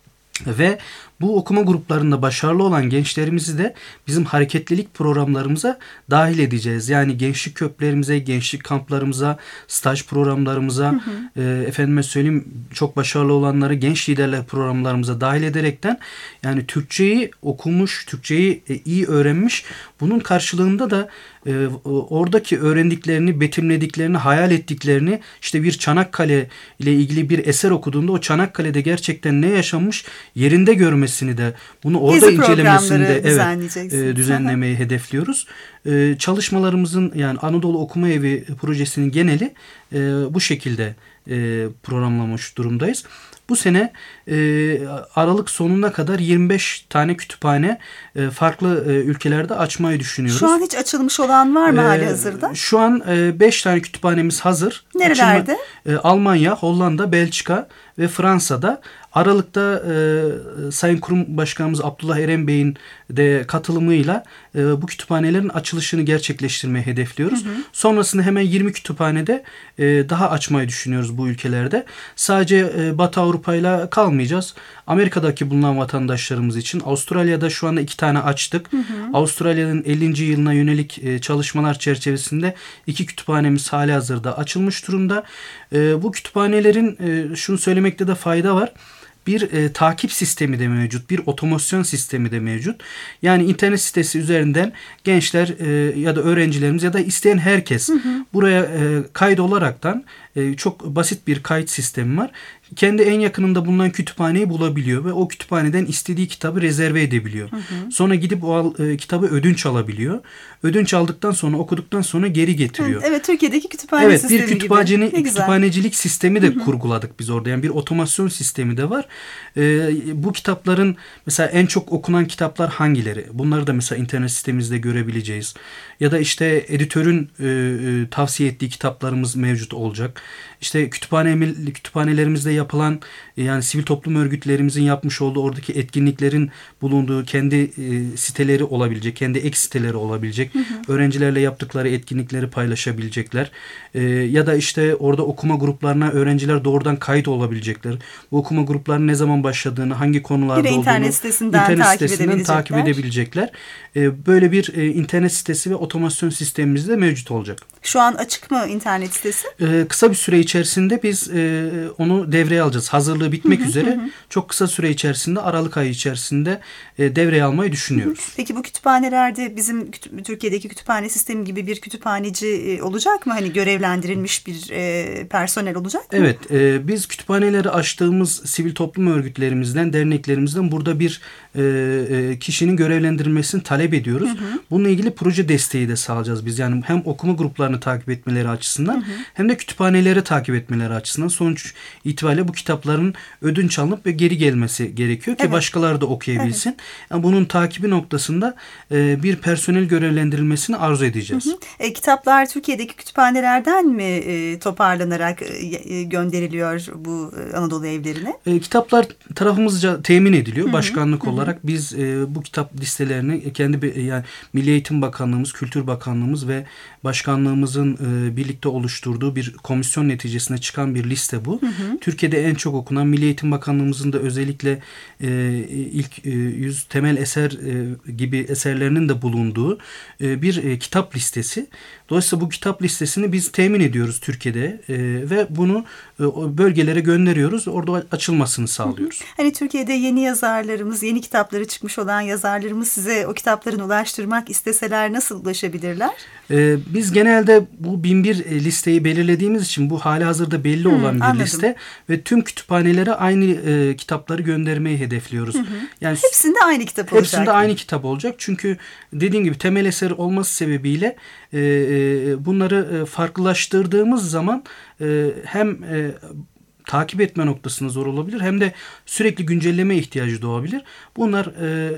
Ve bu okuma gruplarında başarılı olan gençlerimizi de bizim hareketlilik programlarımıza dahil edeceğiz. Yani gençlik köprülerimize, gençlik kamplarımıza, staj programlarımıza, hı hı. E, efendime söyleyeyim çok başarılı olanları genç liderler programlarımıza dahil ederekten, yani Türkçeyi okumuş, Türkçeyi e, iyi öğrenmiş, bunun karşılığında da e, oradaki öğrendiklerini, betimlediklerini, hayal ettiklerini, işte bir Çanakkale ile ilgili bir eser okuduğunda o Çanakkale'de gerçekten ne yaşanmış yerinde görmesini de, bunu orada Gezi incelemesini de evet, e, düzenlemeyi hedefliyoruz. E, çalışmalarımızın, yani Anadolu Okuma Evi projesinin geneli e, bu şekilde e, programlamış durumdayız. Bu sene e, Aralık sonuna kadar yirmi beş tane kütüphane e, farklı e, ülkelerde açmayı düşünüyoruz. Şu an hiç açılmış olan var mı e, hali hazırda? Şu an e, beş tane kütüphanemiz hazır. Nerelerde? Açılma, e, Almanya, Hollanda, Belçika ve Fransa'da. Aralık'ta e, Sayın Kurum Başkanımız Abdullah Eren Bey'in de katılımıyla e, bu kütüphanelerin açılışını gerçekleştirmeyi hedefliyoruz. Hı hı. Sonrasında hemen yirmi kütüphanede e, daha açmayı düşünüyoruz bu ülkelerde. Sadece e, Batı Avrupa'yla kalmayacağız. Amerika'daki bulunan vatandaşlarımız için Avustralya'da şu anda iki tane açtık. Hı hı. Avustralya'nın ellinci yılına yönelik e, çalışmalar çerçevesinde iki kütüphanemiz hali hazırda açılmış durumda. E, bu kütüphanelerin e, şunu söylemekte de fayda var. bir e, takip sistemi de mevcut, bir otomasyon sistemi de mevcut. Yani internet sitesi üzerinden gençler e, ya da öğrencilerimiz ya da isteyen herkes hı hı. buraya e, kaydolaraktan e, çok basit bir kayıt sistemi var. Kendi en yakınında bulunan kütüphaneyi bulabiliyor ve o kütüphaneden istediği kitabı rezerve edebiliyor. Hı hı. Sonra gidip o e, kitabı ödünç alabiliyor. Ödünç aldıktan sonra, okuduktan sonra geri getiriyor. Hı, evet, Türkiye'deki kütüphane evet, sistemi bir kütüphanecilik, gibi. kütüphanecilik sistemi de hı hı. kurguladık biz orada. Yani bir otomasyon sistemi de var. E, bu kitapların mesela en çok okunan kitaplar hangileri? Bunları da mesela internet sitemizde görebileceğiz. Ya da işte editörün e, e, tavsiye ettiği kitaplarımız mevcut olacak. İşte kütüphane, kütüphanelerimizde yapılan yani sivil toplum örgütlerimizin yapmış olduğu oradaki etkinliklerin bulunduğu kendi e, siteleri olabilecek, kendi ek siteleri olabilecek. Hı hı. Öğrencilerle yaptıkları etkinlikleri paylaşabilecekler. E, ya da işte orada okuma gruplarına öğrenciler doğrudan kayıt olabilecekler. Bu okuma gruplarının ne zaman başladığını, hangi konularda bir olduğunu internet sitesinden, internet takip, sitesinden edebilecekler. takip edebilecekler. E, böyle bir e, internet sitesi ve otomasyon sistemimiz de mevcut olacak. Şu an açık mı internet sitesi? E, kısa bir süre içerisinde biz e, onu devreye alacağız. Hazırlığı bitmek hı hı, üzere. Hı. Çok kısa süre içerisinde, Aralık ayı içerisinde e, devreye almayı düşünüyoruz. Hı hı. Peki bu kütüphanelerde bizim kütü- Türkiye'deki kütüphane sistemi gibi bir kütüphaneci e, olacak mı? Hani görevlendirilmiş bir e, personel olacak mı? Evet. E, biz kütüphaneleri açtığımız sivil toplum örgütlerimizden, derneklerimizden burada bir e, e, kişinin görevlendirilmesini talep ediyoruz. Hı hı. Bununla ilgili proje desteği de sağlayacağız biz. Yani hem okuma gruplarını takip etmeleri açısından hı hı. hem de kütüphaneleri takip etmeleri açısından. Sonuç itibariyle bu kitapların ödünç alınıp ve geri gelmesi gerekiyor ki evet. başkaları da okuyabilsin. Evet. Yani bunun takibi noktasında e, bir personel görevlendirilmesini arzu edeceğiz. Hı hı. E, kitaplar Türkiye'deki kütüphanelerden mi e, toparlanarak e, gönderiliyor bu e, Anadolu evlerine? E, kitaplar tarafımızca temin ediliyor. Hı hı. Başkanlık hı hı. olarak biz e, bu kitap listelerini kendi yani Milli Eğitim Bakanlığımız, Kültür Bakanlığımız ve Başkanlığımızın e, birlikte oluşturduğu bir komisyon neticesinde çıkan bir liste bu. Hı hı. Türkiye'de en çok okunan Milli Eğitim Bakanlığımızın da özellikle e, ilk e, yüz temel eser e, gibi eserlerinin de bulunduğu e, bir e, kitap listesi. Dolayısıyla bu kitap listesini biz temin ediyoruz Türkiye'de e, ve bunu e, bölgelere gönderiyoruz. Orada açılmasını sağlıyoruz. Hı hı. Hani Türkiye'de yeni yazarlarımız, yeni kitapları çıkmış olan yazarlarımız size o kitaplarını ulaştırmak isteseler nasıl ulaşabilirler? E, biz genelde bu bin bir listeyi belirlediğimiz için bu halihazırda belli hmm, olan bir anladım. liste ve tüm kütüphanelere aynı e, kitapları göndermeyi hedefliyoruz. Hı hı. Yani hepsinde aynı kitap olacak. Hepsinde aynı kitap olacak. Çünkü dediğim gibi temel eser olması sebebiyle e, e, bunları e, farklılaştırdığımız zaman e, hem e, takip etme noktasında zor olabilir hem de sürekli güncelleme ihtiyacı doğabilir. Bunlar e,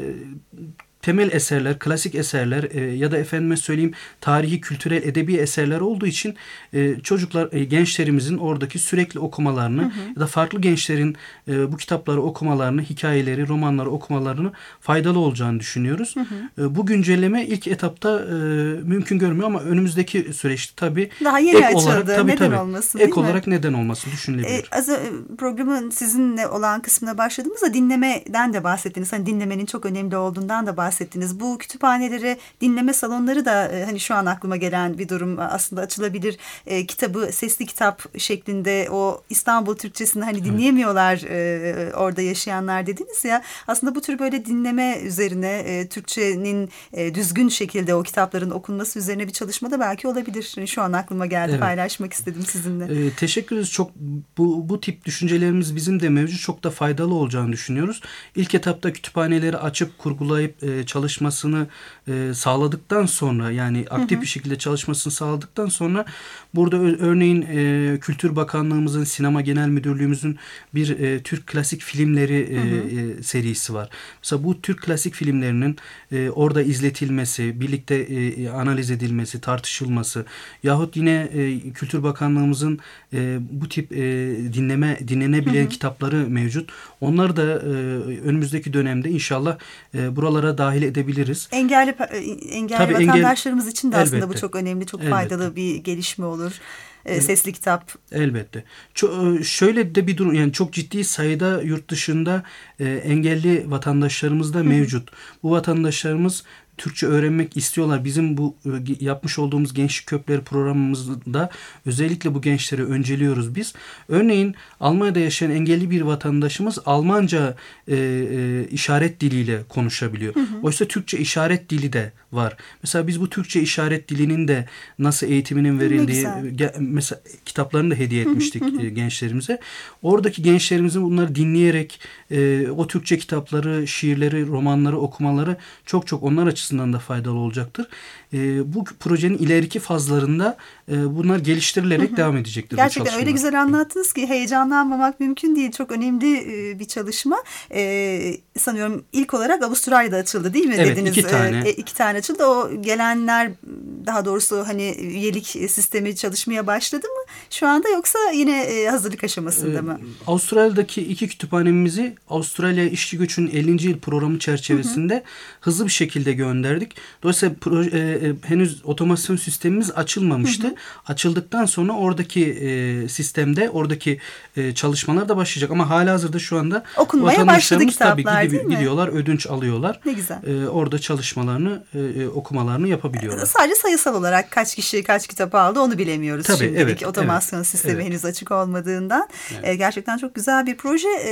temel eserler, klasik eserler e, ya da efendime söyleyeyim tarihi, kültürel, edebi eserler olduğu için e, çocuklar, e, gençlerimizin oradaki sürekli okumalarını hı hı. ya da farklı gençlerin e, bu kitapları okumalarını, hikayeleri, romanları okumalarını faydalı olacağını düşünüyoruz. Hı hı. E, bu güncelleme ilk etapta e, mümkün görmüyor ama önümüzdeki süreçte tabii daha yeni ek açıldı. olarak, tabii, neden tabii, olmasın? Ek olarak neden olmasın düşünülebilir. E, az programın sizinle olan kısmına başladığımızda dinlemeden de bahsettiniz. Hani dinlemenin çok önemli olduğundan da bahsettiniz. Bu kütüphanelere dinleme salonları da e, hani şu an aklıma gelen bir durum aslında açılabilir. E, kitabı sesli kitap şeklinde o İstanbul Türkçesini hani dinleyemiyorlar e, orada yaşayanlar dediniz ya. Aslında bu tür böyle dinleme üzerine e, Türkçenin e, düzgün şekilde o kitapların okunması üzerine bir çalışma da belki olabilir. Şu an aklıma geldi evet. paylaşmak istedim sizinle. E, teşekkür ederiz. Çok bu, bu tip düşüncelerimiz bizim de mevcut. Çok da faydalı olacağını düşünüyoruz. İlk etapta kütüphaneleri açıp kurgulayıp e, çalışmasını e, sağladıktan sonra yani aktif hı hı. bir şekilde çalışmasını sağladıktan sonra burada örneğin e, Kültür Bakanlığımızın, Sinema Genel Müdürlüğümüzün bir e, Türk klasik filmleri e, hı hı. E, serisi var. Mesela bu Türk klasik filmlerinin e, orada izletilmesi, birlikte e, analiz edilmesi, tartışılması yahut yine e, Kültür Bakanlığımızın e, bu tip e, dinleme dinlenebilen hı hı. kitapları mevcut. Onları da e, önümüzdeki dönemde inşallah e, buralara dahil edebiliriz. Engelli engelli Tabii vatandaşlarımız engel, için de aslında elbette. Bu çok önemli, çok elbette. faydalı bir gelişme olur. E, sesli kitap. Elbette. Çok, şöyle de bir durum yani çok ciddi sayıda yurt dışında e, engelli vatandaşlarımız da mevcut. Bu vatandaşlarımız Türkçe öğrenmek istiyorlar. Bizim bu e, yapmış olduğumuz Gençlik Köprüleri programımızda özellikle bu gençleri önceliyoruz biz. Örneğin Almanya'da yaşayan engelli bir vatandaşımız Almanca e, e, işaret diliyle konuşabiliyor. Hı hı. Oysa Türkçe işaret dili de var. Mesela biz bu Türkçe işaret dilinin de nasıl eğitiminin verildiği ge, mesela kitaplarını da hediye etmiştik hı hı. gençlerimize. Oradaki gençlerimizin bunları dinleyerek e, o Türkçe kitapları, şiirleri, romanları okumaları çok çok onlar açısından da faydalı olacaktır. E, bu projenin ileriki fazlarında e, bunlar geliştirilerek hı hı. devam edecektir. Gerçekten öyle güzel anlattınız ki heyecanlanmamak mümkün değil. Çok önemli e, bir çalışma. E, sanıyorum ilk olarak Avustralya'da açıldı değil mi? Evet, dediniz. iki tane. E, iki tane açıldı. O gelenler, daha doğrusu hani üyelik sistemi çalışmaya başladı mı şu anda, yoksa yine e, hazırlık aşamasında ee, mı? Avustralya'daki iki kütüphanemizi Avustralya İşçi Göçü'nün ellinci yıl programı çerçevesinde hı hı. hızlı bir şekilde gönderdik. Dolayısıyla proje, e, henüz otomasyon sistemimiz açılmamıştı. Hı hı. Açıldıktan sonra oradaki e, sistemde oradaki e, çalışmalar da başlayacak. Ama halihazırda şu anda okunmaya başladı kitaplar, tabii gidip, değil mi? gidiyorlar, ödünç alıyorlar. Ne güzel. E, orada çalışmalarını, e, okumalarını yapabiliyorlar. Sadece sayısal olarak kaç kişi kaç kitap aldı onu bilemiyoruz. Tabii, şimdilik. Evet, otomasyon evet, sistemi evet. henüz açık olmadığından. Evet. E, gerçekten çok güzel bir proje. E,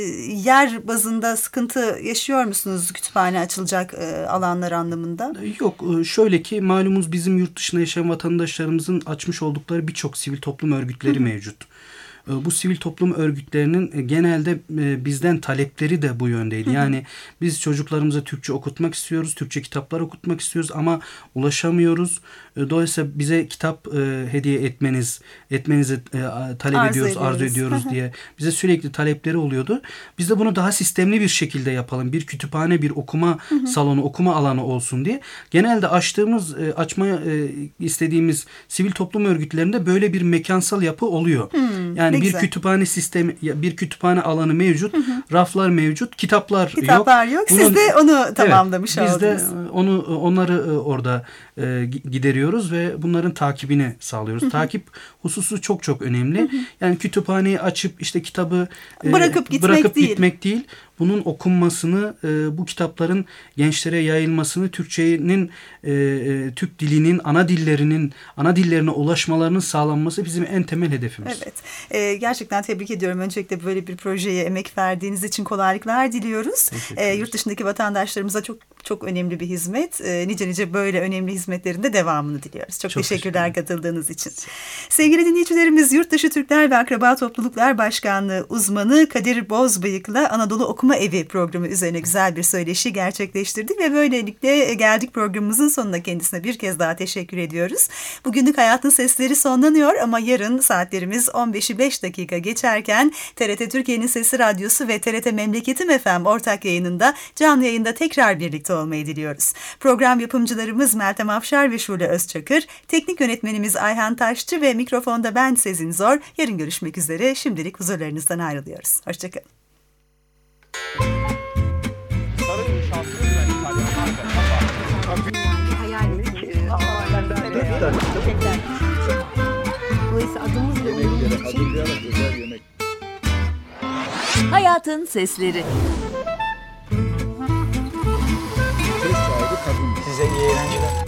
yer bazında sıkıntı yaşıyor musunuz kütüphane açılacak e, alanlar anlamında? Yok. Şöyle ki malumunuz bizim yurt dışında yaşayan vatandaşlarımızın açmış oldukları birçok sivil toplum örgütleri hı hı. mevcut. Bu sivil toplum örgütlerinin genelde bizden talepleri de bu yöndeydi. Hı hı. Yani biz çocuklarımıza Türkçe okutmak istiyoruz, Türkçe kitaplar okutmak istiyoruz ama ulaşamıyoruz. Dolayısıyla bize kitap e, hediye etmeniz, etmenizi e, talep arzu ediyoruz, ediyoruz. arzu ediyoruz diye bize sürekli talepleri oluyordu. Biz de bunu daha sistemli bir şekilde yapalım. Bir kütüphane, bir okuma hı hı. salonu, okuma alanı olsun diye. Genelde açtığımız, e, açma e, istediğimiz sivil toplum örgütlerinde böyle bir mekansal yapı oluyor. Hı, yani bir güzel. kütüphane sistemi, bir kütüphane alanı mevcut, hı hı. raflar mevcut, kitaplar, kitaplar yok. yok. Siz Bunun, de onu tamamlamış evet, oldunuz. Biz de onu onları orada e, gideriyoruz ve bunların takibini sağlıyoruz. Hı hı. Takip hususu çok çok önemli. Hı hı. Yani kütüphaneyi açıp işte kitabı e, bırakıp gitmek bırakıp değil. gitmek değil. Bunun okunmasını, e, bu kitapların gençlere yayılmasını, Türkçenin, e, e, Türk dilinin, ana dillerinin, ana dillerine ulaşmalarının sağlanması bizim en temel hedefimiz. Evet. E, gerçekten tebrik ediyorum. Öncelikle böyle bir projeye emek verdiğiniz için kolaylıklar diliyoruz. E, yurt dışındaki vatandaşlarımıza çok çok önemli bir hizmet. E, nice nice böyle önemli hizmetlerin de devamını diliyoruz. Çok, çok teşekkürler teşekkür katıldığınız için. Sevgili dinleyicilerimiz, Yurtdışı Türkler ve Akraba Topluluklar Başkanlığı uzmanı Kadir Bozbıyık'la Anadolu Okuma Evi programı üzerine güzel bir söyleşi gerçekleştirdik ve böylelikle geldik programımızın sonuna. Kendisine bir kez daha teşekkür ediyoruz. Bugünlük Hayatın Sesleri sonlanıyor ama yarın saatlerimiz on beşi beş dakika geçerken T R T Türkiye'nin Sesi Radyosu ve T R T Memleketim F M ortak yayınında canlı yayında tekrar birlikte olmayı diliyoruz. Program yapımcılarımız Meltem Afşar ve Şule Özçakır, teknik yönetmenimiz Ayhan Taşçı ve mikrofonda ben Sezin Zor. Yarın görüşmek üzere. Şimdilik huzurlarınızdan ayrılıyoruz. Hoşçakalın. Hayatın Sesleri. Size iyi eğlenceler.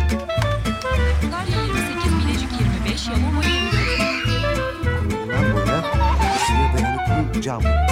yirmi sekiz Bilecik yirmi beş Yalova yirmi dört. Bundan boya ısıya dayanıklı cam.